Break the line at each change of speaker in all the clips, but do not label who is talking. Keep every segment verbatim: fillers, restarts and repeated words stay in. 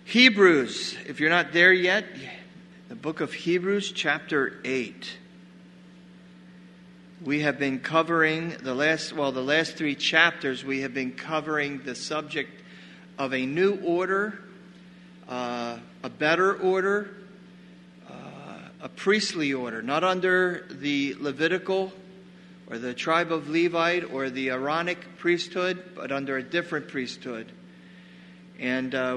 Hebrews, if you're not there yet, the book of Hebrews, chapter eight. We have been covering the last, well, the last three chapters, we have been covering the subject of a new order, uh, a better order, uh, a priestly order, not under the Levitical or the tribe of Levite or the Aaronic priesthood, but under a different priesthood. And uh,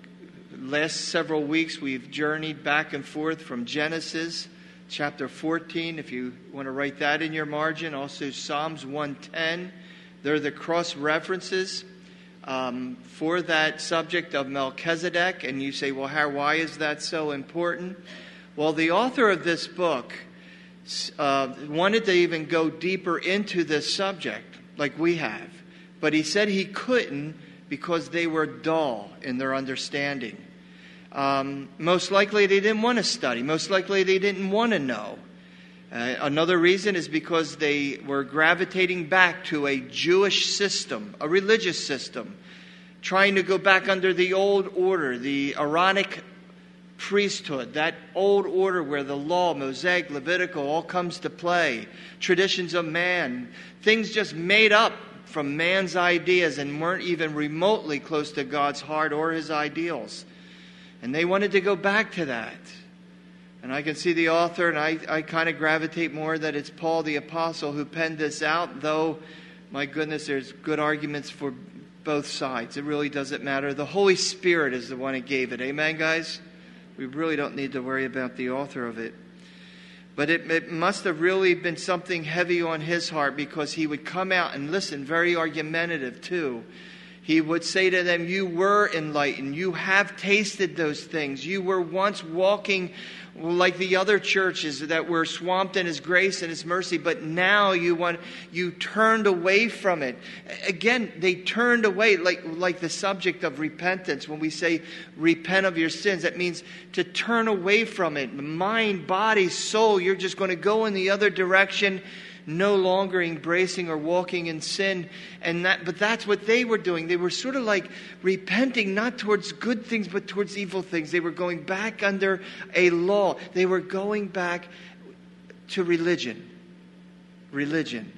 last several weeks, we've journeyed back and forth from Genesis chapter fourteen, if you want to write that in your margin. Also Psalms one ten. They're the cross references um, for that subject of Melchizedek. And you say, well, how, why is that so important? Well, the author of this book uh, wanted to even go deeper into this subject like we have. But he said he couldn't because they were dull in their understanding. Um, most likely they didn't want to study. Most likely they didn't want to know. Uh, another reason is because they were gravitating back to a Jewish system, a religious system, trying to go back under the old order, the Aaronic priesthood, that old order where the law, Mosaic, Levitical, all comes to play. Traditions of man, things just made up from man's ideas and weren't even remotely close to God's heart or his ideals. And they wanted to go back to that. And I can see the author, and I, I kind of gravitate more that it's Paul the Apostle who penned this out, though, my goodness, there's good arguments for both sides. It really doesn't matter. The Holy Spirit is the one who gave it. Amen, guys? We really don't need to worry about the author of it. But it, it must have really been something heavy on his heart, because he would come out and listen, very argumentative too. He would say to them, you were enlightened. You have tasted those things. You were once walking like the other churches that were swamped in his grace and his mercy. But now you want, you turned away from it. Again, they turned away like, like the subject of repentance. When we say repent of your sins, that means to turn away from it. Mind, body, soul, you're just going to go in the other direction, no longer embracing or walking in sin. And that, but that's what they were doing. They were sort of like repenting, not towards good things, but towards evil things. They were going back under a law. They were going back to religion. Religion.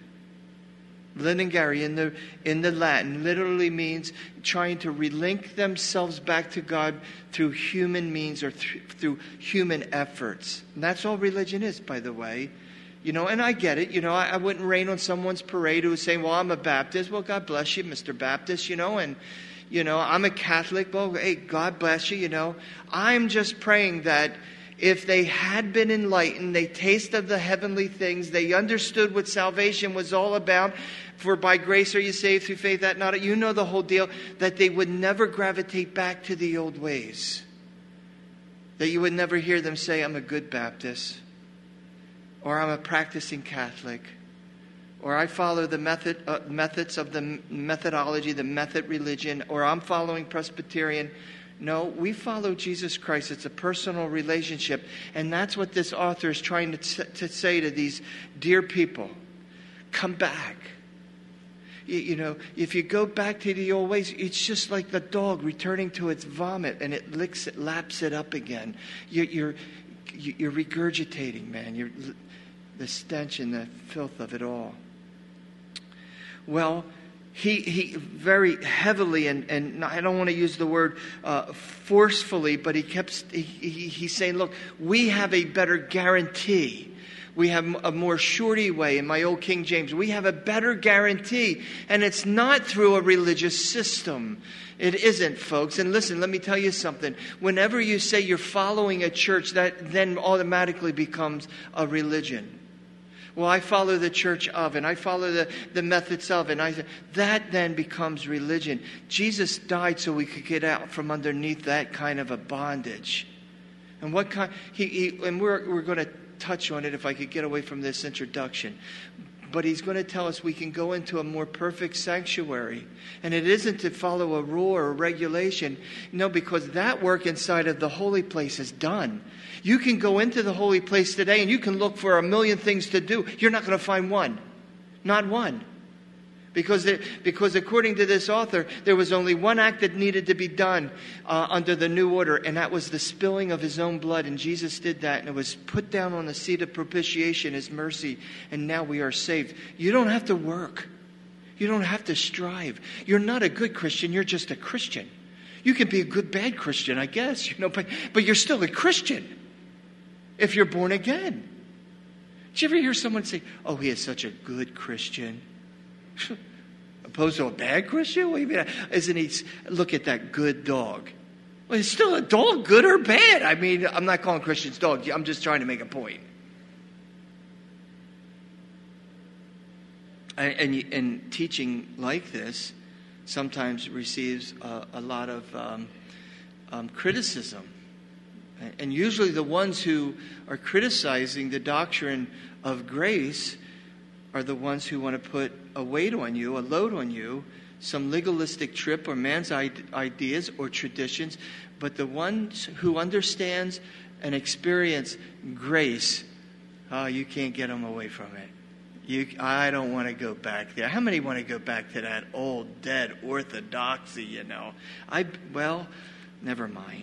Linengari in the, in the Latin literally means trying to relink themselves back to God through human means or th- through human efforts. And that's all religion is, by the way. You know, and I get it. You know, I, I wouldn't rain on someone's parade who was saying, well, I'm a Baptist. Well, God bless you, Mister Baptist, you know. And, you know, I'm a Catholic. Well, hey, God bless you, you know. I'm just praying that if they had been enlightened, they tasted the heavenly things, they understood what salvation was all about, for by grace are you saved through faith, that not, you know the whole deal, that they would never gravitate back to the old ways. That you would never hear them say, I'm a good Baptist. Or I'm a practicing Catholic. Or I follow the method uh, methods of the methodology, the method religion. Or I'm following Presbyterian. No, we follow Jesus Christ. It's a personal relationship. And that's what this author is trying to, t- to say to these dear people. Come back. You, you know, if you go back to the old ways, it's just like the dog returning to its vomit. And it licks it, laps it up again. You, you're, you're regurgitating, man. You're... the stench and the filth of it all. Well, he he very heavily, and, and I don't want to use the word uh, forcefully, but he kept he, he, he's saying, look, we have a better guarantee. We have a more surety way in my old King James. We have a better guarantee, and it's not through a religious system. It isn't, folks. And listen, let me tell you something. Whenever you say you're following a church, that then automatically becomes a religion. Well, I follow the church of, and I follow the, the methods of, and I that then becomes religion. Jesus died so we could get out from underneath that kind of a bondage. And what kind? He, he and we're we're going to touch on it if I could get away from this introduction. But he's going to tell us we can go into a more perfect sanctuary. And it isn't to follow a rule or a regulation. No, because that work inside of the holy place is done. You can go into the holy place today and you can look for a million things to do. You're not going to find one. Not one. Because, it, because according to this author, there was only one act that needed to be done uh, under the new order, and that was the spilling of his own blood. And Jesus did that, and it was put down on the seat of propitiation, his mercy, and now we are saved. You don't have to work. You don't have to strive. You're not a good Christian. You're just a Christian. You can be a good, bad Christian, I guess, you know, but, but you're still a Christian if you're born again. Did you ever hear someone say, oh, he is such a good Christian? Opposed to a bad Christian? What do you mean? Isn't he? Look at that good dog. Well, he's still a dog, good or bad. I mean, I'm not calling Christians dogs. I'm just trying to make a point. And, and, and teaching like this sometimes receives a, a lot of um, um, criticism. And usually the ones who are criticizing the doctrine of grace are the ones who want to put a weight on you, a load on you, some legalistic trip or man's ideas or traditions. But the ones who understands and experience grace, oh, you can't get them away from it. You, I don't want to go back there. How many want to go back to that old, dead orthodoxy, you know? I Well, never mind.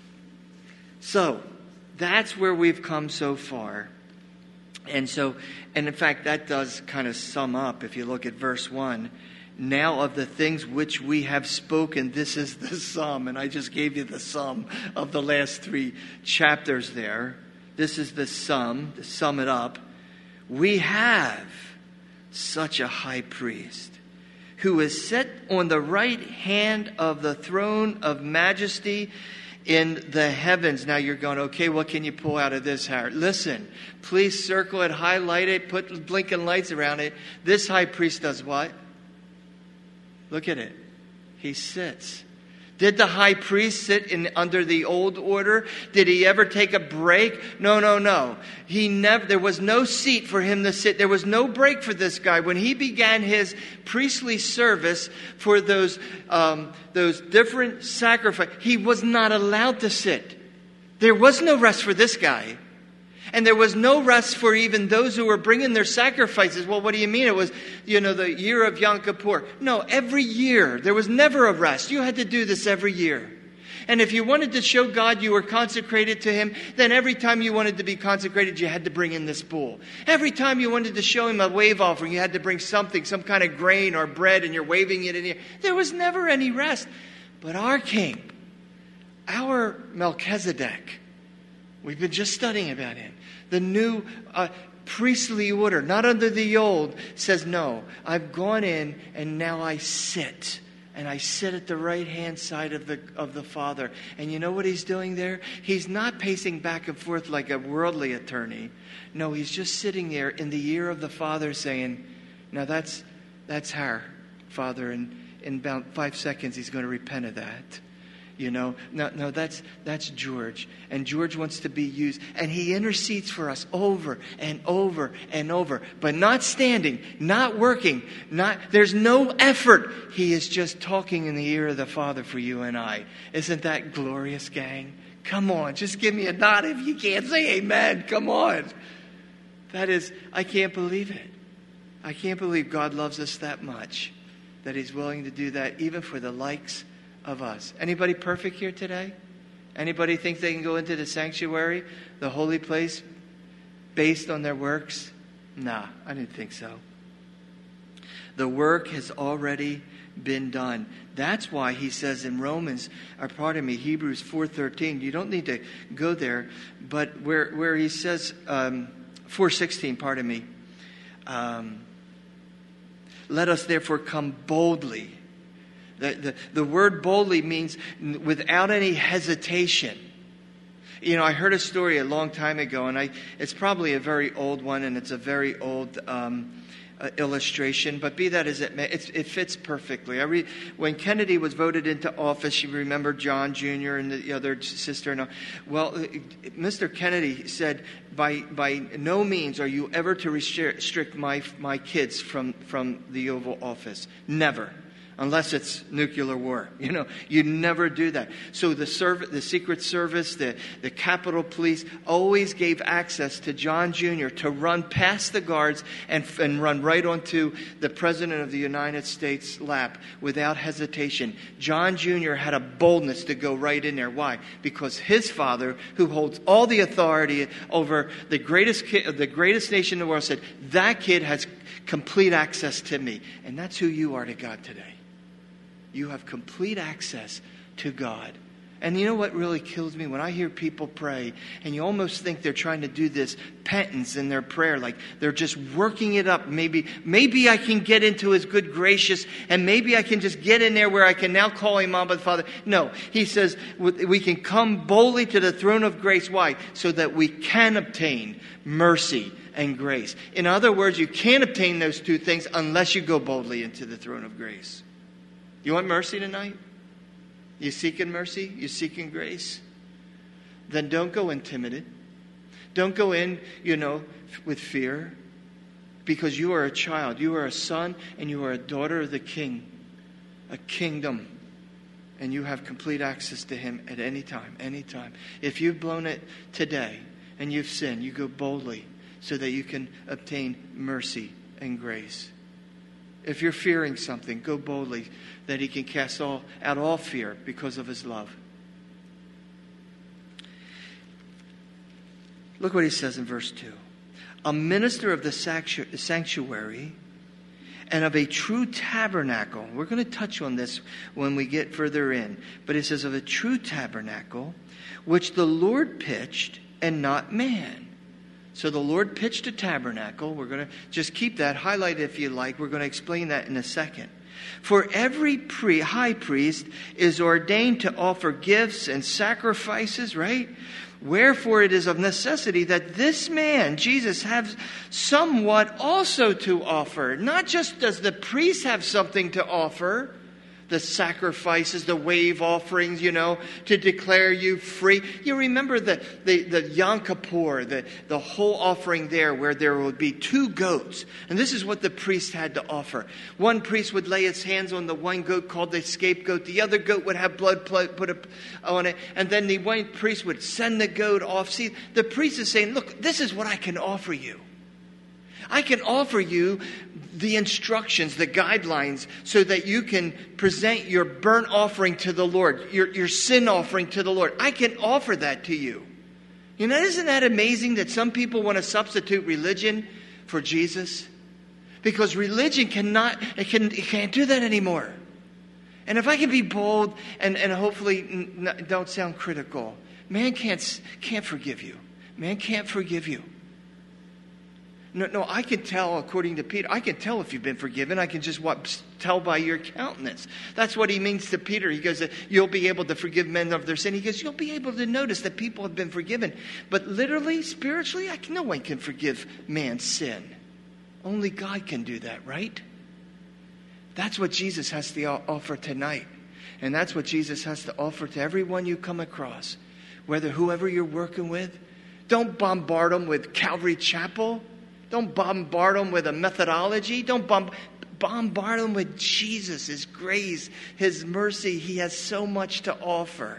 So, that's where we've come so far. And so, and in fact, that does kind of sum up, if you look at verse one. Now of the things which we have spoken, this is the sum. And I just gave you the sum of the last three chapters there. This is the sum, to sum it up. We have such a high priest who is set on the right hand of the throne of majesty in the heavens. Now you're going, okay, what can you pull out of this, Howard? Listen, please circle it, highlight it, put blinking lights around it. This high priest does what? Look at it. He sits. Did the high priest sit in under the old order? Did he ever take a break? No, no, no. He never. There was no seat for him to sit. There was no break for this guy. When he began his priestly service for those um, those different sacrifices, he was not allowed to sit. There was no rest for this guy. And there was no rest for even those who were bringing their sacrifices. Well, what do you mean? It was, you know, the year of Yom Kippur. No, every year. There was never a rest. You had to do this every year. And if you wanted to show God you were consecrated to Him, then every time you wanted to be consecrated, you had to bring in this bull. Every time you wanted to show Him a wave offering, you had to bring something, some kind of grain or bread, and you're waving it in the air. There was never any rest. But our King, our Melchizedek, we've been just studying about him. The new uh, priestly order, not under the old, says, no, I've gone in and now I sit. And I sit at the right-hand side of the of the Father. And you know what he's doing there? He's not pacing back and forth like a worldly attorney. No, he's just sitting there in the ear of the Father saying, now that's that's her, Father. And in about five seconds, he's going to repent of that. You know, no, no, that's that's George. And George wants to be used. And he intercedes for us over and over and over. But not standing, not working, not there's no effort. He is just talking in the ear of the Father for you and I. Isn't that glorious, gang? Come on, just give me a nod if you can't say amen. Come on. That is, I can't believe it. I can't believe God loves us that much, that He's willing to do that even for the likes of us. Anybody perfect here today? Anybody think they can go into the sanctuary, the holy place, based on their works? Nah, I didn't think so. The work has already been done. That's why he says in Romans, or pardon me, Hebrews four thirteen, you don't need to go there, but where where he says, um, four sixteen, pardon me, um, let us therefore come boldly. The, the, the word boldly means without any hesitation. You know, I heard a story a long time ago, and I it's probably a very old one, and it's a very old um, uh, illustration, but be that as it may, it, it fits perfectly. I read, when Kennedy was voted into office, you remember John Junior and the other sister. And, well, Mister Kennedy said, by by no means are you ever to restrict my my kids from, from the Oval Office. Never. Unless it's nuclear war. You know, you never do that. So the serv- the Secret Service, the, the Capitol Police always gave access to John Junior to run past the guards and, and run right onto the President of the United States' lap without hesitation. John Junior had a boldness to go right in there. Why? Because his father, who holds all the authority over the greatest ki- the greatest nation in the world, said, that kid has complete access to me. And that's who you are to God today. You have complete access to God. And you know what really kills me? When I hear people pray, and you almost think they're trying to do this penance in their prayer, like they're just working it up. Maybe, maybe I can get into his good gracious, and maybe I can just get in there where I can now call him Abba Father. No, he says we can come boldly to the throne of grace. Why? So that we can obtain mercy and grace. In other words, you can't obtain those two things unless you go boldly into the throne of grace. You want mercy tonight? You seeking mercy? You seeking grace? Then don't go in timid. Don't go in, you know, with fear. Because you are a child. You are a son and you are a daughter of the King. A kingdom. And you have complete access to him at any time. Any time. If you've blown it today and you've sinned, you go boldly so that you can obtain mercy and grace. If you're fearing something, go boldly that he can cast all, out all fear because of his love. Look what he says in verse two. A minister of the sanctuary and of a true tabernacle. We're going to touch on this when we get further in. But it says of a true tabernacle, which the Lord pitched and not man. So the Lord pitched a tabernacle. We're going to just keep that highlighted if you like. We're going to explain that in a second. For every pre- high priest is ordained to offer gifts and sacrifices, right? Wherefore it is of necessity that this man, Jesus, have somewhat also to offer. Not just does the priest have something to offer, the sacrifices, the wave offerings, you know, to declare you free. You remember the, the, the Yom Kippur, the, the whole offering there where there would be two goats. And this is what the priest had to offer. One priest would lay his hands on the one goat called the scapegoat. The other goat would have blood put on it. And then the one priest would send the goat off. See, the priest is saying, look, this is what I can offer you. I can offer you the instructions, the guidelines, so that you can present your burnt offering to the Lord, your, your sin offering to the Lord. I can offer that to you. You know, isn't that amazing that some people want to substitute religion for Jesus? Because religion cannot, it, can, it can't do that anymore. And if I can be bold and, and hopefully n- don't sound critical, man can't, can't forgive you. Man can't forgive you. No, no, I can tell, according to Peter, I can tell if you've been forgiven. I can just what, tell by your countenance. That's what he means to Peter. He goes, you'll be able to forgive men of their sin. He goes, you'll be able to notice that people have been forgiven. But literally, spiritually, I can, no one can forgive man's sin. Only God can do that, right? That's what Jesus has to offer tonight. And that's what Jesus has to offer to everyone you come across. Whether whoever you're working with. Don't bombard them with Calvary Chapel. Don't bombard them with a methodology. Don't bomb, bombard them with Jesus, his grace, his mercy. He has so much to offer.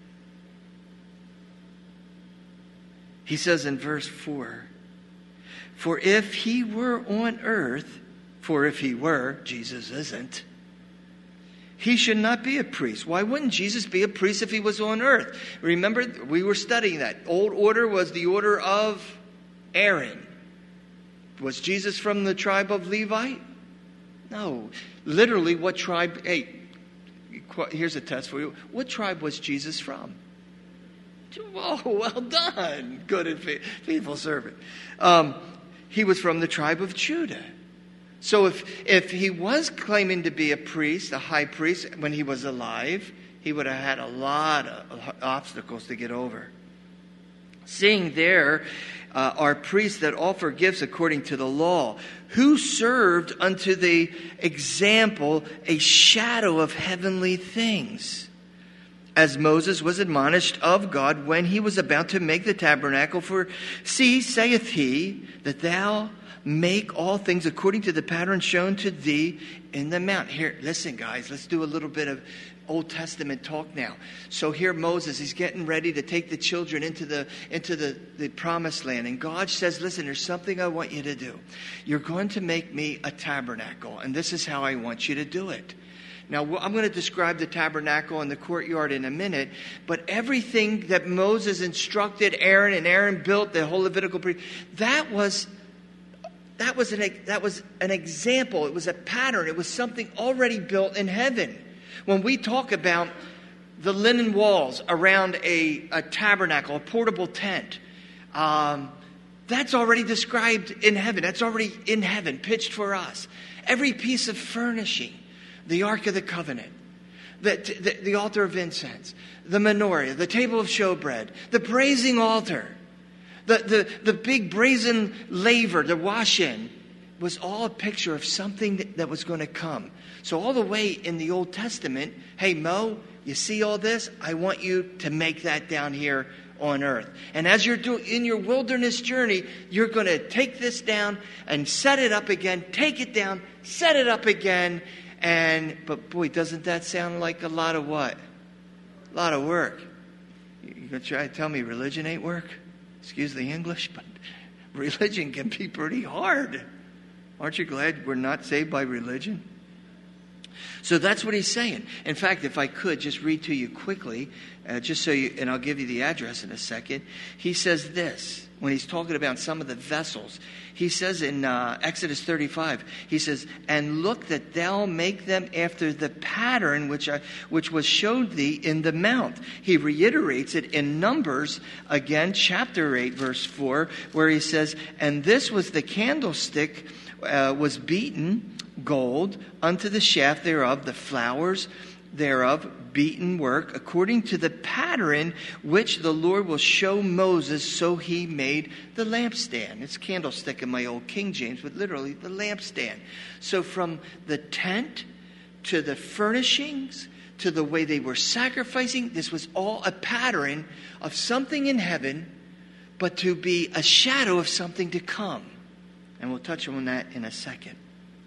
He says in verse four, for if he were on earth, for if he were, Jesus isn't, he should not be a priest. Why wouldn't Jesus be a priest if he was on earth? Remember, we were studying that. Old order was the order of Aaron. Was Jesus from the tribe of Levi? No. Literally, what tribe? Hey, here's a test for you. What tribe was Jesus from? Oh, well done. Good and faithful servant. Um, he was from the tribe of Judah. So if, if he was claiming to be a priest, a high priest, when he was alive, he would have had a lot of obstacles to get over. Seeing there uh, are priests that offer gifts according to the law, who served unto the example a shadow of heavenly things, as Moses was admonished of God when he was about to make the tabernacle. For see, saith he, that thou make all things according to the pattern shown to thee in the mount. Here, listen, guys, let's do a little bit of Old Testament talk now. So here Moses, he's getting ready to take the children into the into the, the promised land. And God says, listen, there's something I want you to do. You're going to make me a tabernacle. And this is how I want you to do it. Now, I'm going to describe the tabernacle and the courtyard in a minute. But everything that Moses instructed Aaron and Aaron built, the whole Levitical priest, that was... That was an that was an example. It was a pattern. It was something already built in heaven. When we talk about the linen walls around a, a tabernacle, a portable tent, um, that's already described in heaven. That's already in heaven, pitched for us. Every piece of furnishing, the Ark of the Covenant, the, the, the altar of incense, the menorah, the table of showbread, the brazen altar, the, the, the big brazen laver, the wash-in, was all a picture of something that, that was going to come. So all the way in the Old Testament, hey, Mo, you see all this? I want you to make that down here on earth. And as you're doing in your wilderness journey, you're going to take this down and set it up again, take it down, set it up again. And, but boy, doesn't that sound like a lot of what? A lot of work. You're going to try to tell me religion ain't work? Excuse the English, but religion can be pretty hard. Aren't you glad we're not saved by religion? So that's what he's saying. In fact, if I could just read to you quickly, uh, just so you, and I'll give you the address in a second. He says this, when he's talking about some of the vessels. He says in uh, Exodus thirty-five, he says, and look that thou make them after the pattern which I, which was showed thee in the mount. He reiterates it in Numbers, again, chapter eight, verse four, where he says, and this was the candlestick, uh, was beaten gold unto the shaft thereof, the flowers thereof beaten work, according to the pattern which the Lord will show Moses, so he made the lampstand. It's candlestick in my old King James, but literally the lampstand. So from the tent to the furnishings to the way they were sacrificing, this was all a pattern of something in heaven, but to be a shadow of something to come. And we'll touch on that in a second.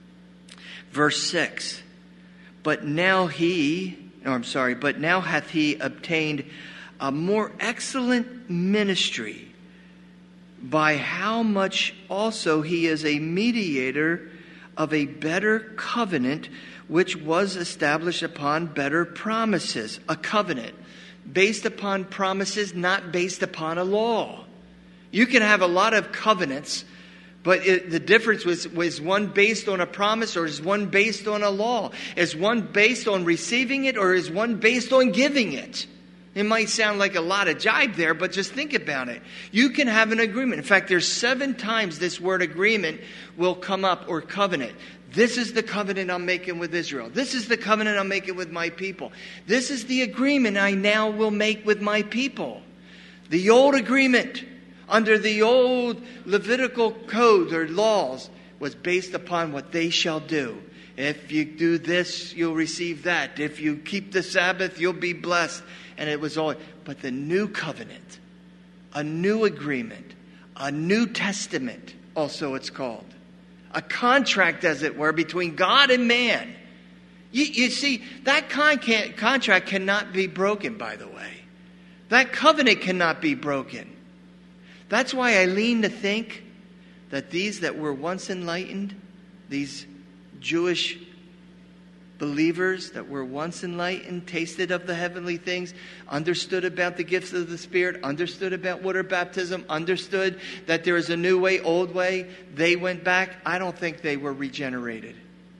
Verse six, but now he, or I'm sorry, but now hath he obtained a more excellent ministry, by how much also he is a mediator of a better covenant, which was established upon better promises. A covenant based upon promises, not based upon a law. You can have a lot of covenants, but it, the difference was, was one based on a promise or is one based on a law? Is one based on receiving it or is one based on giving it? It might sound like a lot of jibe there, but just think about it. You can have an agreement. In fact, there's seven times this word agreement will come up, or covenant. This is the covenant I'm making with Israel. This is the covenant I'm making with my people. This is the agreement I now will make with my people. The old agreement under the old Levitical code or laws was based upon what they shall do. If you do this, you'll receive that. If you keep the Sabbath, you'll be blessed. And it was all. But the new covenant, a new agreement, a New Testament, also it's called. A contract, as it were, between God and man. You, you see, that con- can't, contract cannot be broken, by the way. That covenant cannot be broken. That's why I lean to think that these that were once enlightened, these Jewish believers that were once enlightened, tasted of the heavenly things, understood about the gifts of the Spirit, understood about water baptism, understood that there is a new way, old way, they went back. I don't think they were regenerated.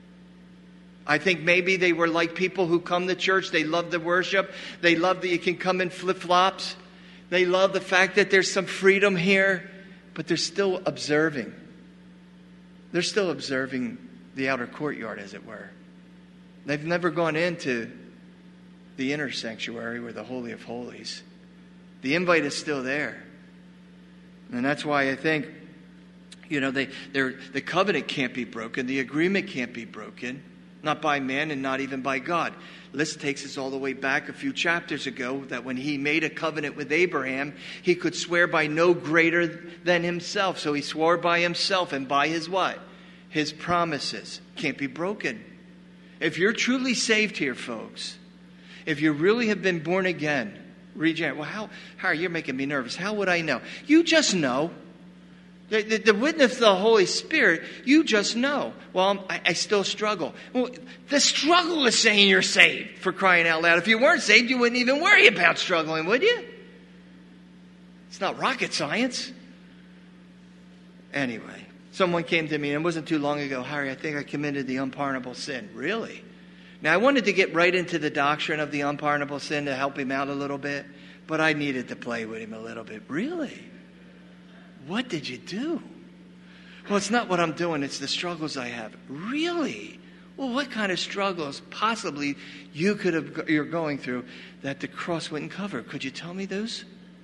I think maybe they were like people who come to church. They love the worship. They love that you can come in flip-flops. They love the fact that there's some freedom here, but they're still observing. They're still observing the outer courtyard, as it were. They've never gone into the inner sanctuary or the Holy of Holies. The invite is still there. And that's why I think, you know, they, the covenant can't be broken. The agreement can't be broken. not by man and not even by God. This takes us all the way back a few chapters ago, that when he made a covenant with Abraham, he could swear by no greater than himself. So he swore by himself and by his what? His promises. Can't be broken. If you're truly saved here, folks, if you really have been born again, regenerate, well, how, how, you're making me nervous. How would I know? You just know. The, the, the witness of the Holy Spirit, you just know. Well, I, I still struggle. Well, the struggle is saying you're saved, for crying out loud. If you weren't saved, you wouldn't even worry about struggling, would you? It's not rocket science. Anyway, someone came to me, and it wasn't too long ago, Harry, I think I committed the unpardonable sin. Really? Now, I wanted to get right into the doctrine of the unpardonable sin to help him out a little bit, but I needed to play with him a little bit. Really? What did you do? Well, it's not what I'm doing. It's the struggles I have. Really? Well, what kind of struggles possibly you could have, you're going through that the cross wouldn't cover? Could you tell me those?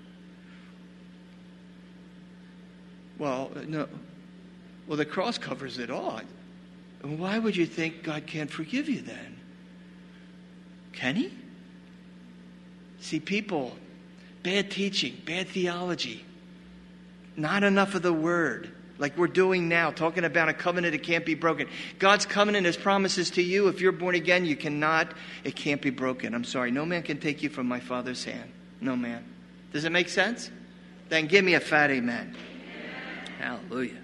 Well, no. Well, the cross covers it all. Why would you think God can't forgive you then? Can he? See, people, bad teaching, bad theology, not enough of the word, like we're doing now, talking about a covenant that can't be broken. God's covenant, his promises to you, if you're born again, you cannot, it can't be broken. I'm sorry, no man can take you from my Father's hand. No man. Does it make sense? Then give me a fat amen. Hallelujah.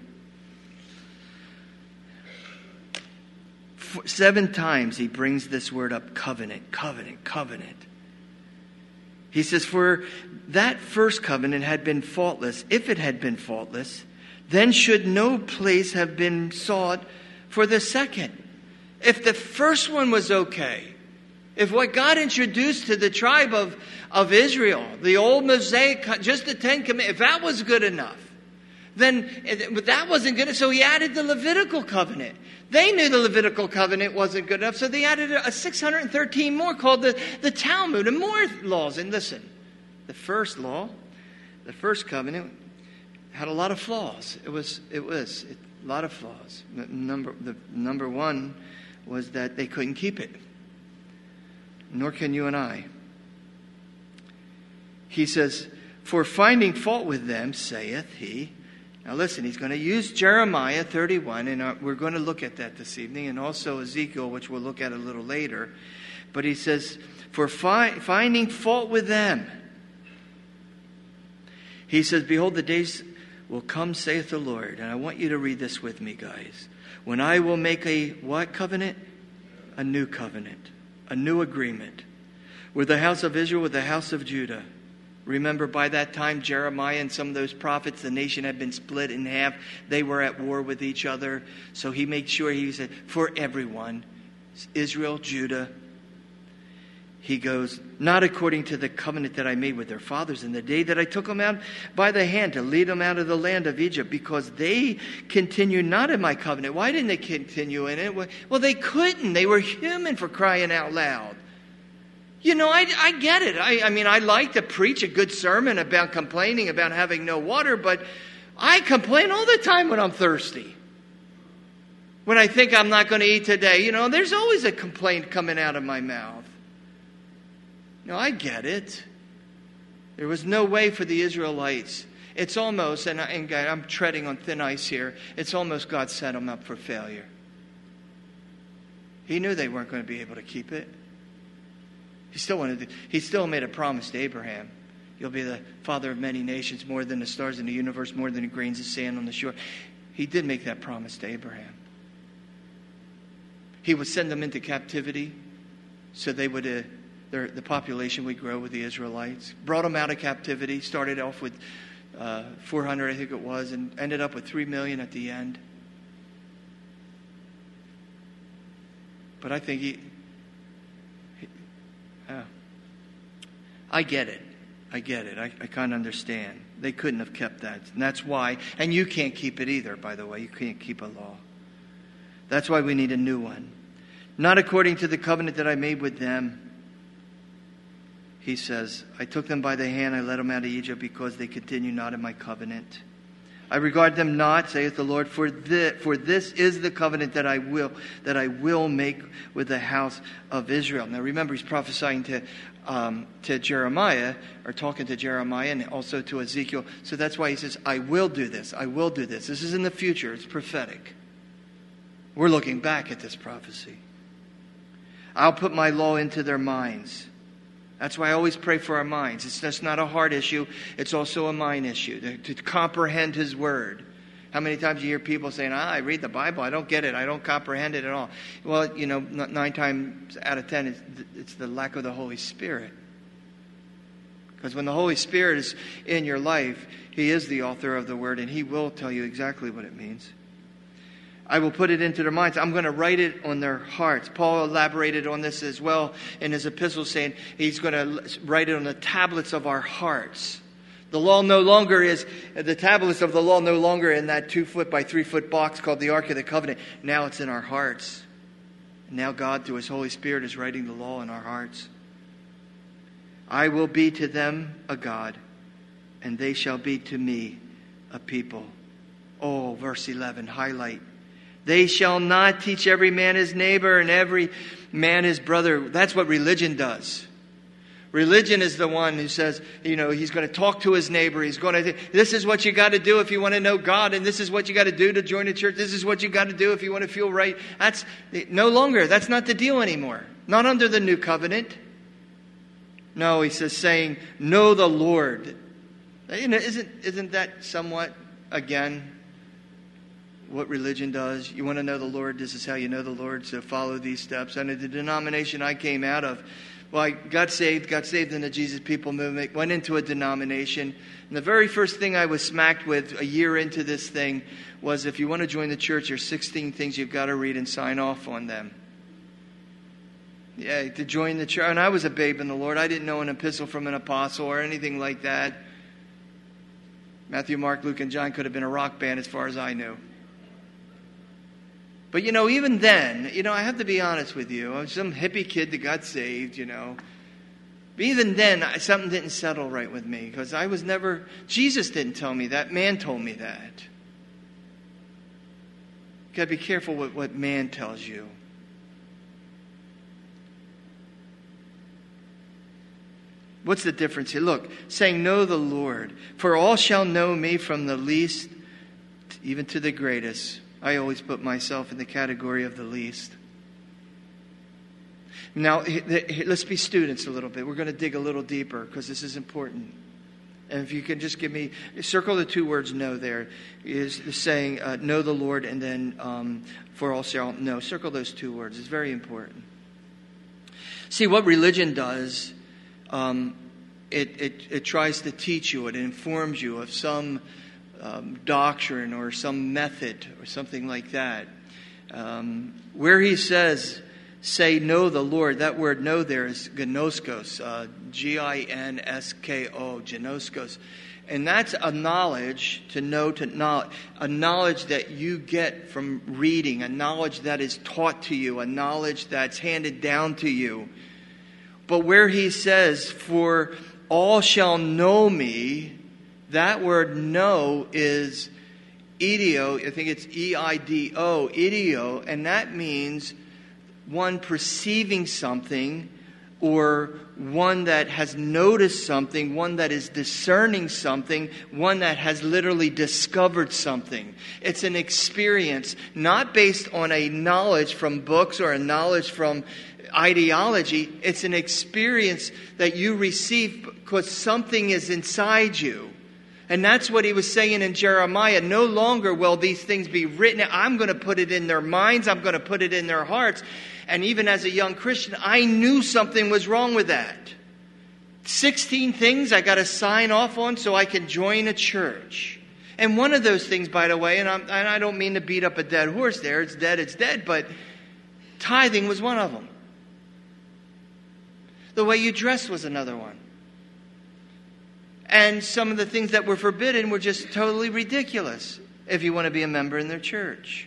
Seven times he brings this word up, covenant, covenant, covenant. He says, for that first covenant had been faultless. If it had been faultless, then should no place have been sought for the second. If the first one was okay, if what God introduced to the tribe of, of Israel, the old Mosaic, just the Ten Commandments, if that was good enough, then but that wasn't good. So he added the Levitical covenant. They knew the Levitical covenant wasn't good enough, so they added a six hundred thirteen more called the, the Talmud, and more laws. And listen, the first law, the first covenant, had a lot of flaws. It was it was it, a lot of flaws. The number the number one was that they couldn't keep it. Nor can you and I. He says, for finding fault with them, saith he. Now listen, he's going to use Jeremiah thirty-one, and we're going to look at that this evening, and also Ezekiel, which we'll look at a little later. But he says, for fi- finding fault with them, he says, behold, the days will come, saith the Lord. And I want you to read this with me, guys. When I will make a what covenant? A new covenant, a new agreement with the house of Israel, with the house of Judah. Remember, by that time, Jeremiah and some of those prophets, the nation had been split in half. They were at war with each other. So he made sure he said, for everyone, Israel, Judah, he goes, not according to the covenant that I made with their fathers in the day that I took them out by the hand to lead them out of the land of Egypt, because they continued not in my covenant. Why didn't they continue in it? Well, they couldn't. They were human, for crying out loud. You know, I, I get it. I, I mean, I like to preach a good sermon about complaining about having no water, but I complain all the time when I'm thirsty. When I think I'm not going to eat today, you know, there's always a complaint coming out of my mouth. No, I get it. There was no way for the Israelites. It's almost, and, I, and I'm treading on thin ice here, it's almost God set them up for failure. He knew they weren't going to be able to keep it. He still wanted to, he still made a promise to Abraham. You'll be the father of many nations, more than the stars in the universe, more than the grains of sand on the shore. He did make that promise to Abraham. He would send them into captivity so they would, uh, their, the population would grow with the Israelites. Brought them out of captivity. Started off with uh, four hundred, I think it was, and ended up with three million at the end. But I think he... Oh. I get it. I get it. I, I kind of understand. They couldn't have kept that. And that's why. And you can't keep it either, by the way. You can't keep a law. That's why we need a new one. Not according to the covenant that I made with them. He says, I took them by the hand. I led them out of Egypt because they continue not in my covenant. I regard them not, saith the Lord, for this, for this is the covenant that I will that I will make with the house of Israel. Now remember, he's prophesying to um, to Jeremiah, or talking to Jeremiah, and also to Ezekiel. So that's why he says, I will do this. I will do this. This is in the future. It's prophetic. We're looking back at this prophecy. I'll put my law into their minds. That's why I always pray for our minds. It's just not a heart issue. It's also a mind issue. To, to comprehend His Word. How many times you hear people saying, ah, I read the Bible. I don't get it. I don't comprehend it at all. Well, you know, nine times out of ten, it's, it's the lack of the Holy Spirit. Because when the Holy Spirit is in your life, He is the author of the Word, and He will tell you exactly what it means. I will put it into their minds. I'm going to write it on their hearts. Paul elaborated on this as well in his epistle, saying he's going to write it on the tablets of our hearts. The law no longer is, the tablets of the law no longer in that two foot by three foot box called the Ark of the Covenant. Now it's in our hearts. Now God, through His Holy Spirit, is writing the law in our hearts. I will be to them a God, and they shall be to me a people. Oh, verse eleven, highlight. They shall not teach every man his neighbor and every man his brother. That's what religion does. Religion is the one who says, you know, he's going to talk to his neighbor. He's going to, this is what you got to do if you want to know God. And this is what you got to do to join a church. This is what you got to do if you want to feel right. That's no longer, that's not the deal anymore. Not under the new covenant. No, he says saying, know the Lord. You know, isn't, isn't that somewhat, again, what religion does? You want to know the Lord, this is how you know the Lord, so follow these steps. And the denomination I came out of, well, I got saved, got saved in the Jesus People movement, went into a denomination. And the very first thing I was smacked with a year into this thing was, if you want to join the church, there's sixteen things you've got to read and sign off on them. Yeah, to join the church. And I was a babe in the Lord. I didn't know an epistle from an apostle or anything like that. Matthew, Mark, Luke, and John could have been a rock band as far as I knew. But, you know, even then, you know, I have to be honest with you. I was some hippie kid that got saved, you know. But even then, something didn't settle right with me. Because I was never, Jesus didn't tell me that. Man told me that. You've got to be careful with what man tells you. What's the difference here? Look, saying, know the Lord. For all shall know me, from the least even to the greatest. I always put myself in the category of the least. Now, let's be students a little bit. We're going to dig a little deeper because this is important. And if you can just give me, circle the two words know there. Is saying, uh, know the Lord, and then um, for all shall know. Circle those two words. It's very important. See, what religion does, um, it, it, it tries to teach you, it informs you of some Um, doctrine or some method or something like that. Um, where he says, say, know the Lord, that word know there is gnoskos, uh, G I N S K O, gnoskos. And that's a knowledge, to know, to know, a knowledge that you get from reading, a knowledge that is taught to you, a knowledge that's handed down to you. But where he says, for all shall know me, that word know is idio. I think it's E I D O, idio. And that means one perceiving something, or one that has noticed something, one that is discerning something, one that has literally discovered something. It's an experience, not based on a knowledge from books or a knowledge from ideology. It's an experience that you receive because something is inside you. And that's what he was saying in Jeremiah. No longer will these things be written. I'm going to put it in their minds. I'm going to put it in their hearts. And even as a young Christian, I knew something was wrong with that. sixteen things I got to sign off on so I can join a church. And one of those things, by the way, and, I'm, and I don't mean to beat up a dead horse there. It's dead, it's dead. But tithing was one of them. The way you dress was another one. And some of the things that were forbidden were just totally ridiculous if you want to be a member in their church.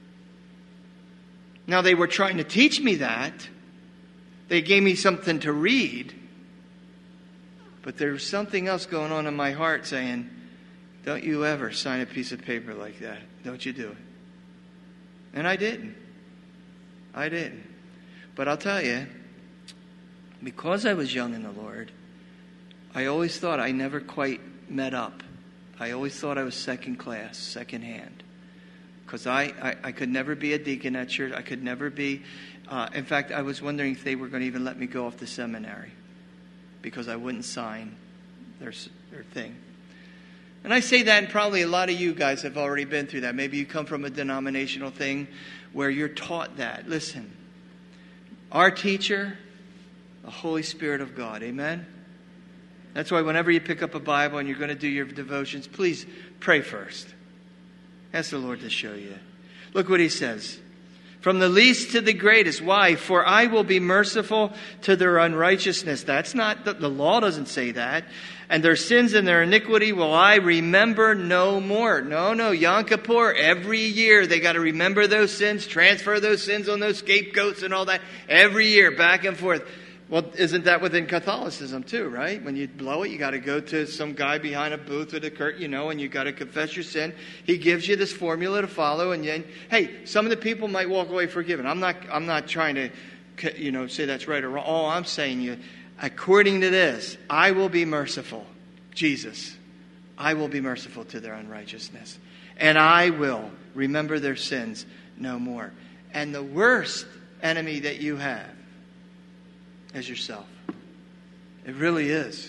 Now, they were trying to teach me that. They gave me something to read. But there was something else going on in my heart saying, don't you ever sign a piece of paper like that. Don't you do it. And I didn't. I didn't. But I'll tell you, because I was young in the Lord, I always thought I never quite met up. I always thought I was second class, second hand. Because I, I, I could never be a deacon at church. I could never be... Uh, in fact, I was wondering if they were going to even let me go off the seminary. Because I wouldn't sign their, their thing. And I say that, and probably a lot of you guys have already been through that. Maybe you come from a denominational thing where you're taught that. Listen, our teacher, the Holy Spirit of God. Amen? That's why whenever you pick up a Bible and you're going to do your devotions, please pray first. Ask the Lord to show you. Look what he says. From the least to the greatest. Why? For I will be merciful to their unrighteousness. That's not, the, the law doesn't say that. And their sins and their iniquity will I remember no more. No, no. Yom Kippur, every year they got to remember those sins, transfer those sins on those scapegoats and all that. Every year, back and forth. Well, isn't that within Catholicism too, right? When you blow it, you got to go to some guy behind a booth with a curtain, you know, and you got to confess your sin. He gives you this formula to follow, and then, hey, some of the people might walk away forgiven. I'm not, I'm not trying to, you know, say that's right or wrong. All I'm saying, you, according to this, I will be merciful, Jesus. I will be merciful to their unrighteousness, and I will remember their sins no more. And the worst enemy that you have as yourself. It really is.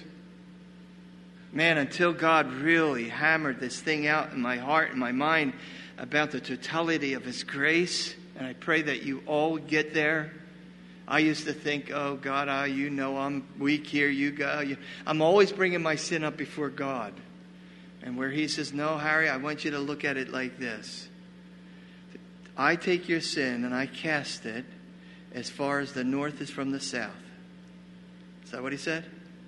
Man, until God really hammered this thing out in my heart and my mind about the totality of His grace, and I pray that you all get there. I used to think, oh, God, oh, you know I'm weak here. You go. I'm always bringing my sin up before God. And where He says, no, Harry, I want you to look at it like this. I take your sin and I cast it as far as the north is from the south. Is that what he said?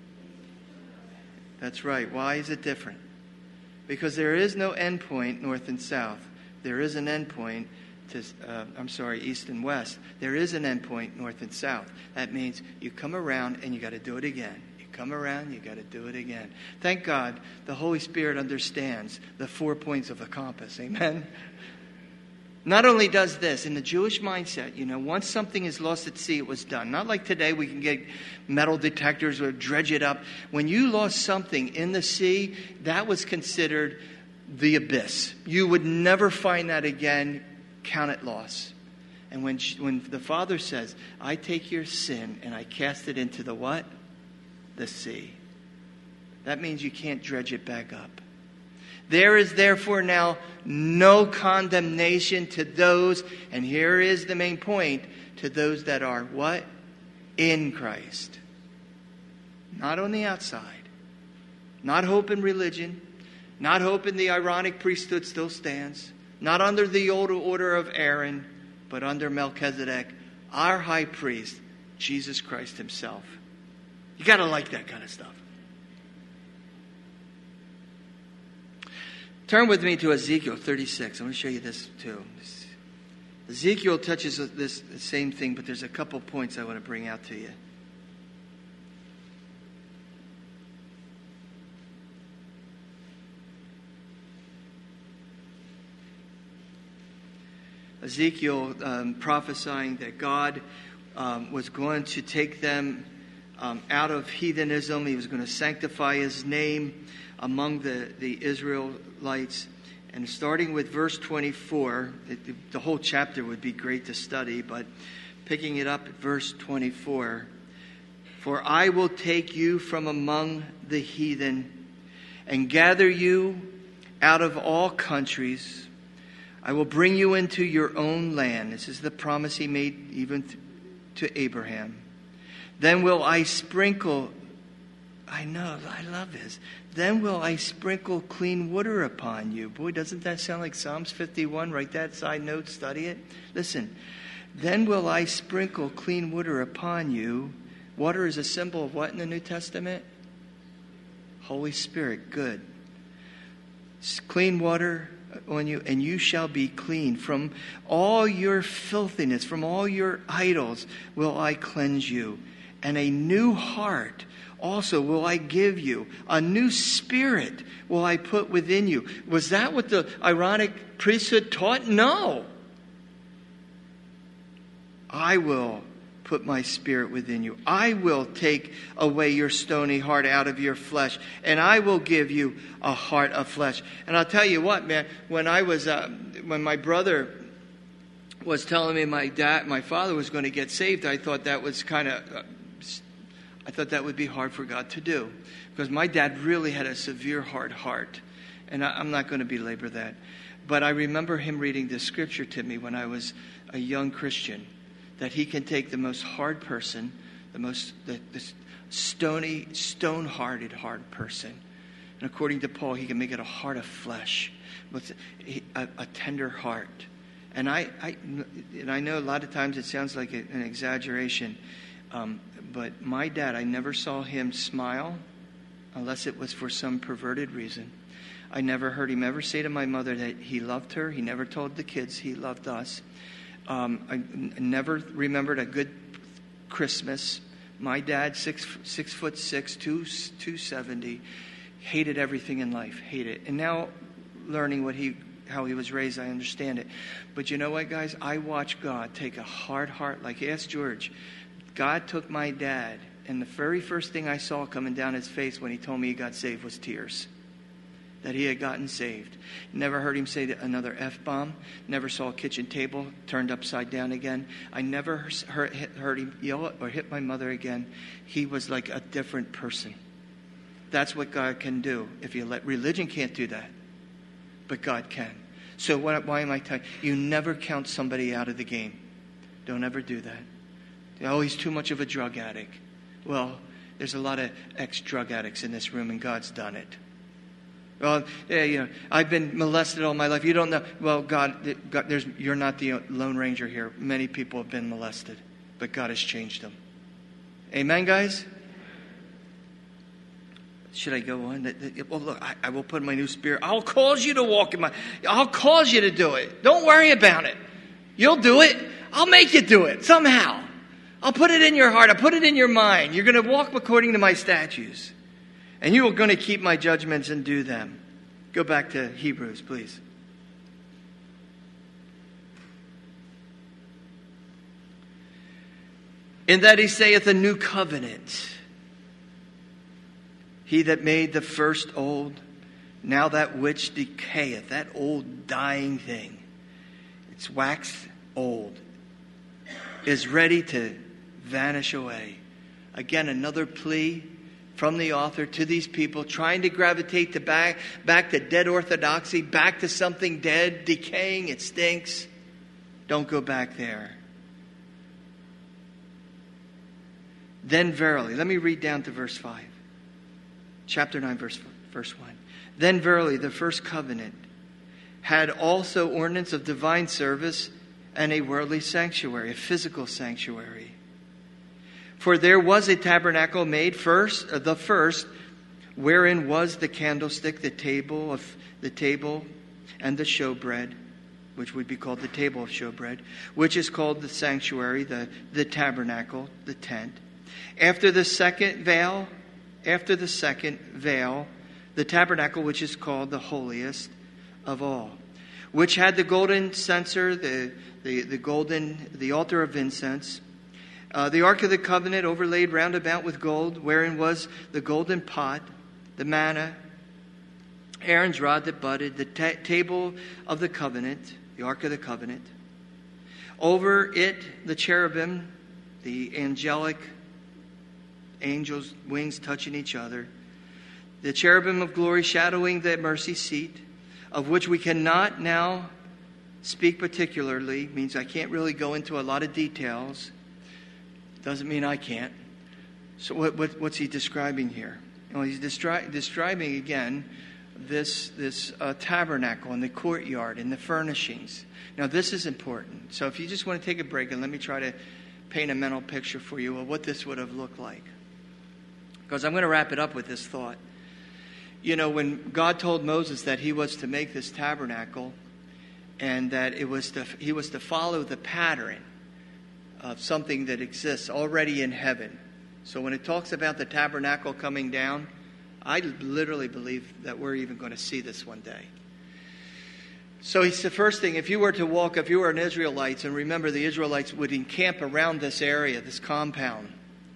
That's right. Why is it different? Because there is no end point north and south. There is an end point to, uh, I'm sorry, east and west. There is an end point north and south. That means you come around and you got to do it again. You come around, you got to do it again. Thank God the Holy Spirit understands the four points of a compass. Amen? Not only does this, in the Jewish mindset, you know, once something is lost at sea, it was done. Not like today, we can get metal detectors or dredge it up. When you lost something in the sea, that was considered the abyss. You would never find that again. Count it lost. And when when the Father says, I take your sin and I cast it into the what? The sea. That means you can't dredge it back up. There is therefore now no condemnation to those, and here is the main point, to those that are what? In Christ. Not on the outside. Not hope in religion. Not hope in the Aaronic priesthood still stands. Not under the old order of Aaron, but under Melchizedek, our high priest, Jesus Christ himself. You got to like that kind of stuff. Turn with me to Ezekiel thirty-six. I'm going to show you this too. Ezekiel touches this same thing, but there's a couple points I want to bring out to you. Ezekiel um, prophesying that God um, was going to take them um, out of heathenism. He was going to sanctify His name among the, the Israelites. And starting with verse twenty-four, it, the whole chapter would be great to study, but picking it up at verse twenty-four, for I will take you from among the heathen and gather you out of all countries. I will bring you into your own land. This is the promise He made even to Abraham. Then will I sprinkle, I know, I love this. Then will I sprinkle clean water upon you. Boy, doesn't that sound like Psalms fifty-one? Write that side note, study it. Listen. Then will I sprinkle clean water upon you. Water is a symbol of what in the New Testament? Holy Spirit. Good. Clean water on you, and you shall be clean. From all your filthiness, from all your idols will I cleanse you. And a new heart also will I give you. A new spirit will I put within you. Was that what the Aaronic priesthood taught? No. I will put my spirit within you. I will take away your stony heart out of your flesh, and I will give you a heart of flesh. And I'll tell you what, man, when I was, uh, when my brother was telling me my dad, my father was going to get saved, I thought that was kind of, uh, I thought that would be hard for God to do, because my dad really had a severe hard heart, and I, I'm not going to belabor that. But I remember him reading this scripture to me when I was a young Christian, that he can take the most hard person, the most the, the stony, stone-hearted hard person, and according to Paul, he can make it a heart of flesh, with a, a tender heart. And I, I, and I know a lot of times it sounds like an exaggeration, um, but my dad, I never saw him smile unless it was for some perverted reason. I never heard him ever say to my mother that he loved her. He never told the kids he loved us. Um, I n- never remembered a good Christmas. My dad, six six foot six, two two seventy, hated everything in life, hated it. And now, learning what he how he was raised, I understand it. But you know what, guys? I watched God take a hard heart. Like, ask George. God took my dad, and the very first thing I saw coming down his face when he told me he got saved was tears. That he had gotten saved. Never heard him say another F-bomb. Never saw a kitchen table turned upside down again. I never heard, heard him yell or hit my mother again. He was like a different person. That's what God can do. If you let religion can't do that, but God can. So what, why am I telling you? You never count somebody out of the game. Don't ever do that. Oh, he's too much of a drug addict. Well, there's a lot of ex-drug addicts in this room, and God's done it. Well, yeah, you know, I've been molested all my life. You don't know. Well, God, God there's, you're not the Lone Ranger here. Many people have been molested, but God has changed them. Amen, guys? Should I go on? Well, look, I, I will put my new spirit. I'll cause you to walk in my... I'll cause you to do it. Don't worry about it. You'll do it. I'll make you do it somehow. I'll put it in your heart. I'll put it in your mind. You're going to walk according to my statutes. And you are going to keep my judgments and do them. Go back to Hebrews, please. In that he saith a new covenant. He that made the first old, now that which decayeth, that old dying thing, it's waxed old, is ready to vanish away. Again, another plea from the author to these people trying to gravitate to back, back to dead orthodoxy, back to something dead, decaying, it stinks. Don't go back there. Then verily, let me read down to verse five. Chapter nine, verse, verse one. Then verily, the first covenant had also ordinance of divine service and a worldly sanctuary, a physical sanctuary. For there was a tabernacle made first, uh, the first, wherein was the candlestick, the table of the table, and the showbread, which would be called the table of showbread, which is called the sanctuary, the, the tabernacle, the tent. After the second veil, after the second veil, the tabernacle, which is called the holiest of all, which had the golden censer, the the, the golden, the altar of incense. Uh, the Ark of the Covenant overlaid round about with gold, wherein was the golden pot, the manna, Aaron's rod that budded, the ta- table of the covenant, the Ark of the Covenant. Over it, the cherubim, the angelic angels' wings touching each other. The cherubim of glory shadowing the mercy seat, of which we cannot now speak particularly. Means I can't really go into a lot of details. Doesn't mean I can't. So what, what, what's he describing here? Well, he's destri- describing again this this uh, tabernacle and the courtyard and the furnishings. Now this is important. So if you just want to take a break and let me try to paint a mental picture for you of what this would have looked like. Because I'm going to wrap it up with this thought. You know, when God told Moses that he was to make this tabernacle and that it was to, he was to follow the pattern of something that exists already in heaven. So when it talks about the tabernacle coming down, I literally believe that we're even going to see this one day. So it's the first thing, if you were to walk, if you were an Israelite, and remember the Israelites would encamp around this area, this compound,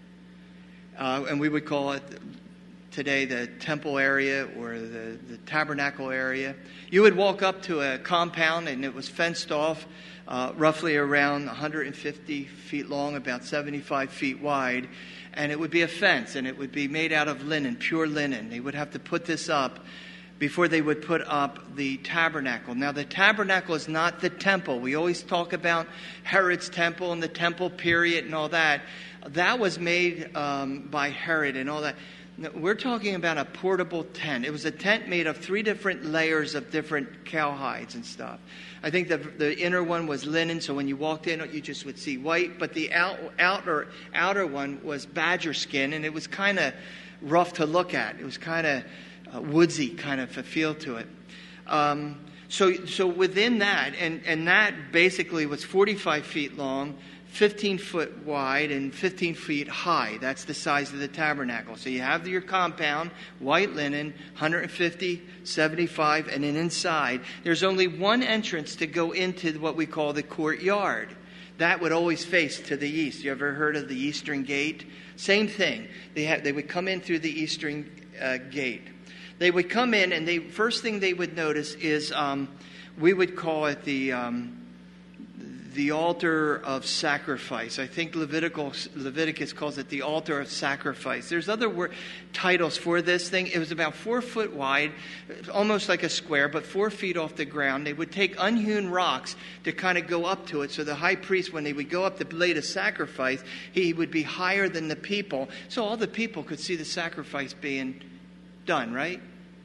uh, and we would call it today the temple area or the, the tabernacle area. You would walk up to a compound and it was fenced off, uh, roughly around one hundred fifty feet long, about seventy-five feet wide, and it would be a fence, and it would be made out of linen, pure linen. They would have to put this up before they would put up the tabernacle. Now, the tabernacle is not the temple. We always talk about Herod's temple and the temple period and all that. That was made um, by Herod and all that. No, we're talking about a portable tent. It was a tent made of three different layers of different cow hides and stuff. I think the the inner one was linen, so when you walked in, you just would see white. But the out, outer outer one was badger skin, and it was kind of rough to look at. It was kind of uh, woodsy, kind of a feel to it. Um, so so within that, and, and that basically was forty-five feet long, fifteen foot wide, and fifteen feet high. That's the size of the tabernacle. So you have your compound, white linen, one hundred fifty, seventy-five, and then inside, there's only one entrance to go into what we call the courtyard. That would always face to the east. You ever heard of the Eastern Gate? Same thing. They have, they would come in through the Eastern uh, Gate. They would come in, and they first thing they would notice is, um, we would call it the... Um, The altar of sacrifice. I think Leviticus, Leviticus calls it the altar of sacrifice. There's other word, titles for this thing. It was about four foot wide, almost like a square, but four feet off the ground. They would take unhewn rocks to kind of go up to it. So the high priest, when they would go up to lay the sacrifice, he would be higher than the people. So all the people could see the sacrifice being done, right?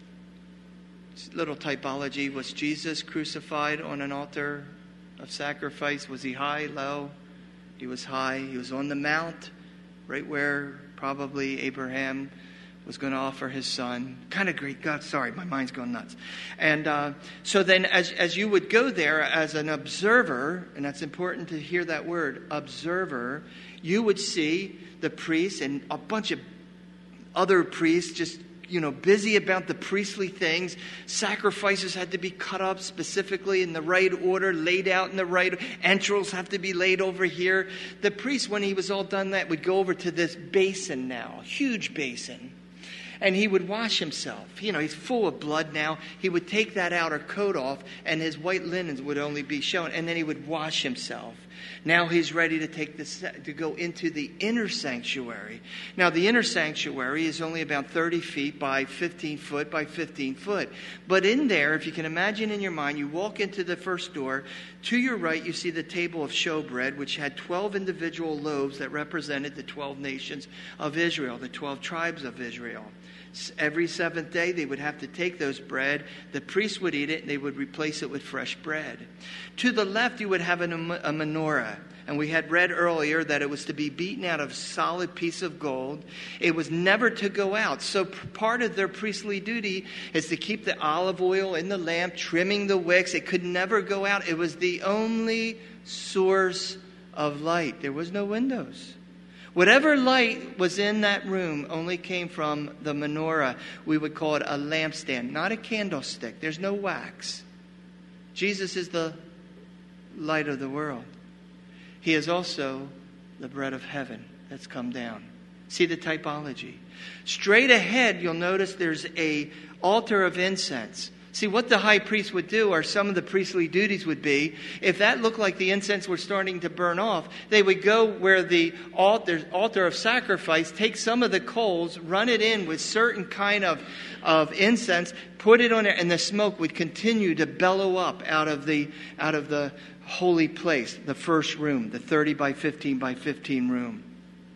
Little typology. Was Jesus crucified on an altar of sacrifice? Was he high, low? He was high. He was on the mount, right where probably Abraham was going to offer his son. Kind of great. God, sorry, my mind's going nuts. And uh, so then as, as you would go there as an observer, and that's important to hear that word, observer, you would see the priests and a bunch of other priests just, you know, busy about the priestly things. Sacrifices had to be cut up specifically in the right order, laid out in the right. Entrails have to be laid over here. The priest, when he was all done that, would go over to this basin now, a huge basin. And he would wash himself. You know, he's full of blood now. He would take that outer coat off, and his white linens would only be shown. And then he would wash himself. Now he's ready to take this to go into the inner sanctuary. Now the inner sanctuary is only about thirty feet by fifteen foot by fifteen foot. But in there, if you can imagine in your mind, you walk into the first door. To your right, you see the table of showbread, which had twelve individual loaves that represented the twelve nations of Israel, the twelve tribes of Israel. Every seventh day, they would have to take those bread. The priest would eat it, and they would replace it with fresh bread. To the left, you would have a menorah. And we had read earlier that it was to be beaten out of a solid piece of gold. It was never to go out. So part of their priestly duty is to keep the olive oil in the lamp, trimming the wicks. It could never go out. It was the only source of light. There was no windows. Whatever light was in that room only came from the menorah. We would call it a lampstand, not a candlestick. There's no wax. Jesus is the light of the world. He is also the bread of heaven that's come down. See the typology. Straight ahead, you'll notice there's a altar of incense. See, what the high priest would do, or some of the priestly duties would be, if that looked like the incense were starting to burn off, they would go where the altar, altar of sacrifice, take some of the coals, run it in with certain kind of, of incense, put it on there, and the smoke would continue to bellow up out of the out of the holy place, the first room, the thirty by fifteen by fifteen room.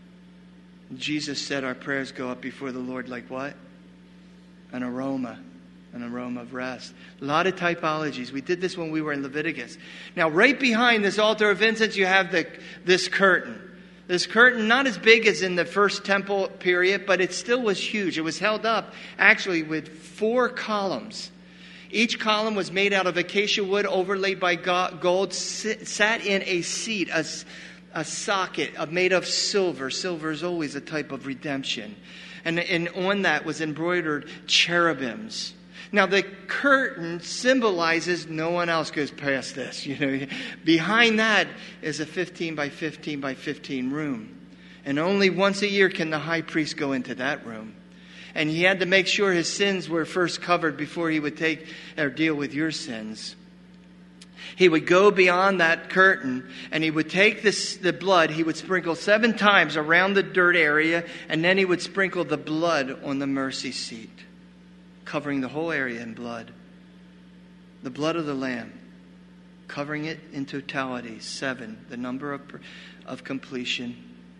Jesus said our prayers go up before the Lord like what? An aroma. An aroma of rest. A lot of typologies. We did this when we were in Leviticus. Now, right behind this altar of incense, you have the this curtain. This curtain, not as big as in the first temple period, but it still was huge. It was held up, actually, with four columns. Each column was made out of acacia wood, overlaid by gold, sat in a seat, a, a socket made of silver. Silver is always a type of redemption. And, and on that was embroidered cherubims. Now the curtain symbolizes no one else goes past this. You know, behind that is a fifteen by fifteen by fifteen room. And only once a year can the high priest go into that room. And he had to make sure his sins were first covered before he would take or deal with your sins. He would go beyond that curtain and he would take this, the blood. He would sprinkle seven times around the dirt area. And then he would sprinkle the blood on the mercy seat, covering the whole area in blood. The blood of the Lamb, covering it in totality. Seven, the number of, of completion.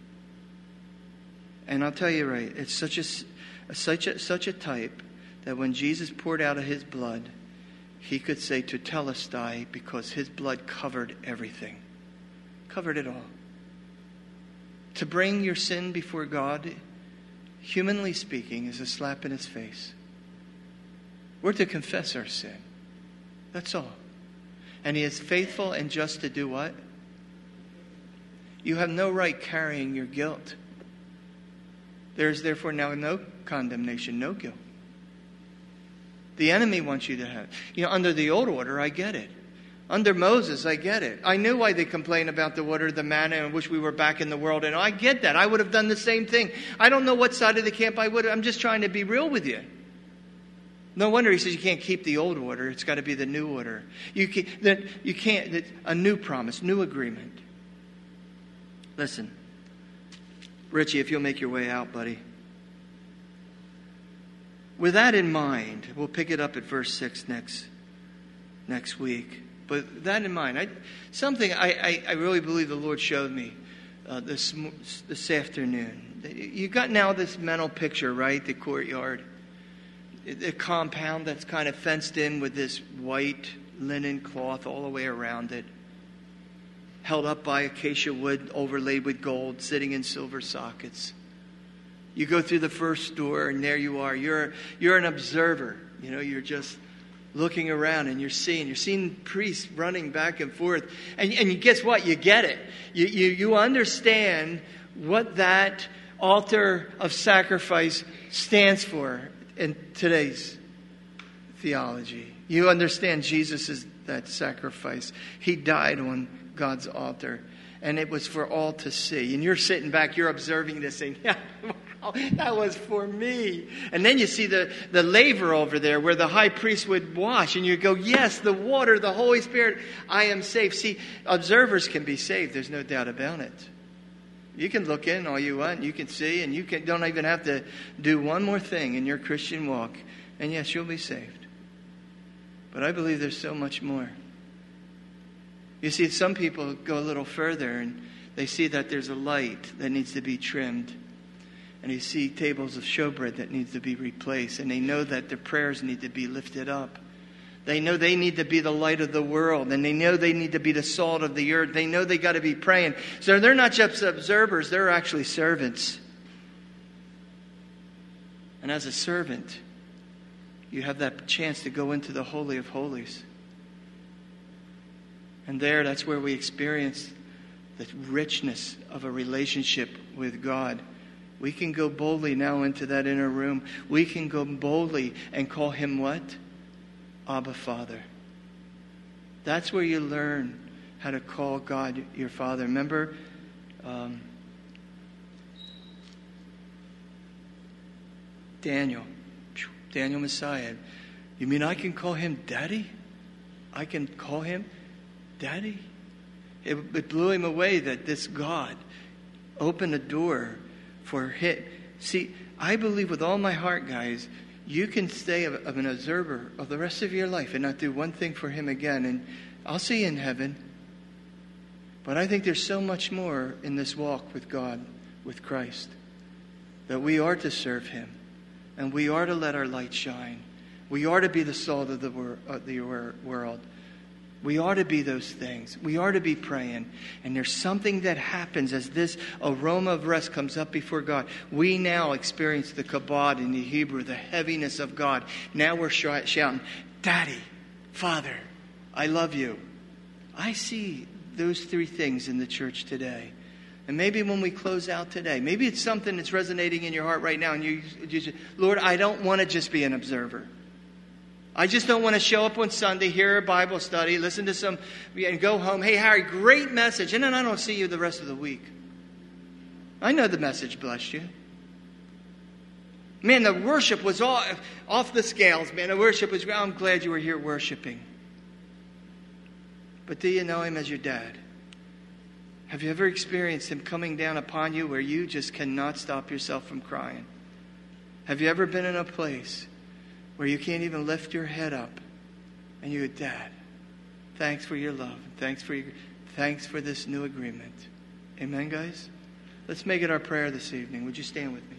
And I'll tell you right, it's such a, such a, such a type that when Jesus poured out of his blood, he could say tetelestai because his blood covered everything. Covered it all. To bring your sin before God, humanly speaking, is a slap in his face. We're to confess our sin. That's all. And he is faithful and just to do what? You have no right carrying your guilt. There is therefore now no condemnation, no guilt. The enemy wants you to have. You know, under the old order, I get it. Under Moses, I get it. I knew why they complained about the water, the manna, and wish we were back in the world. And I get that. I would have done the same thing. I don't know what side of the camp I would have. I'm just trying to be real with you. No wonder he says you can't keep the old order. It's got to be the new order. You can't, that you can't that a new promise, new agreement. Listen, Richie, if you'll make your way out, buddy. With that in mind, we'll pick it up at verse six next next week. But that in mind, I, something I, I, I really believe the Lord showed me uh, this this afternoon. You got now this mental picture, right? The courtyard, the compound that's kind of fenced in with this white linen cloth all the way around it, held up by acacia wood overlaid with gold, sitting in silver sockets. You go through the first door and there you are. You're you're an observer. You know, you're just looking around and you're seeing. You're seeing priests running back and forth. And, and guess what? You get it. You, you, you understand what that altar of sacrifice stands for in today's theology. You understand Jesus is that sacrifice. He died on God's altar. And it was for all to see. And you're sitting back, you're observing this thing. Yeah, wow, that was for me. And then you see the, the laver over there where the high priest would wash. And you go, yes, the water, the Holy Spirit, I am saved. See, observers can be saved. There's no doubt about it. You can look in all you want. You can see. And you can, don't even have to do one more thing in your Christian walk. And yes, you'll be saved. But I believe there's so much more. You see, some people go a little further and they see that there's a light that needs to be trimmed. And you see tables of showbread that needs to be replaced. And they know that their prayers need to be lifted up. They know they need to be the light of the world. And they know they need to be the salt of the earth. They know they got to be praying. So they're not just observers, they're actually servants. And as a servant, you have that chance to go into the Holy of Holies. And there, that's where we experience the richness of a relationship with God. We can go boldly now into that inner room. We can go boldly and call him what? Abba, Father. That's where you learn how to call God your Father. Remember, um, Daniel, Daniel Messiah. You mean I can call him Daddy? I can call him Daddy? It, it blew him away that this God opened a door for him. See, I believe with all my heart, guys, you can stay of, of an observer of the rest of your life and not do one thing for him again. And I'll see you in heaven. But I think there's so much more in this walk with God, with Christ, that we are to serve him. And we are to let our light shine. We are to be the salt of the, wor- of the wor- world. We are to be those things. We are to be praying. And there's something that happens as this aroma of rest comes up before God. We now experience the kabod in the Hebrew, the heaviness of God. Now we're sh- shouting, Daddy, Father, I love you. I see those three things in the church today. And maybe when we close out today, maybe it's something that's resonating in your heart right now. And you, you just, Lord, I don't want to just be an observer. I just don't want to show up on Sunday, hear a Bible study, listen to some, and go home. Hey, Harry, great message. And then I don't see you the rest of the week. I know the message blessed you. Man, the worship was all, off the scales, man. The worship was, I'm glad you were here worshiping. But do you know him as your dad? Have you ever experienced him coming down upon you where you just cannot stop yourself from crying? Have you ever been in a place where you can't even lift your head up and you go, Dad, thanks for your love. Thanks for your, thanks for this new agreement. Amen, guys? Let's make it our prayer this evening. Would you stand with me?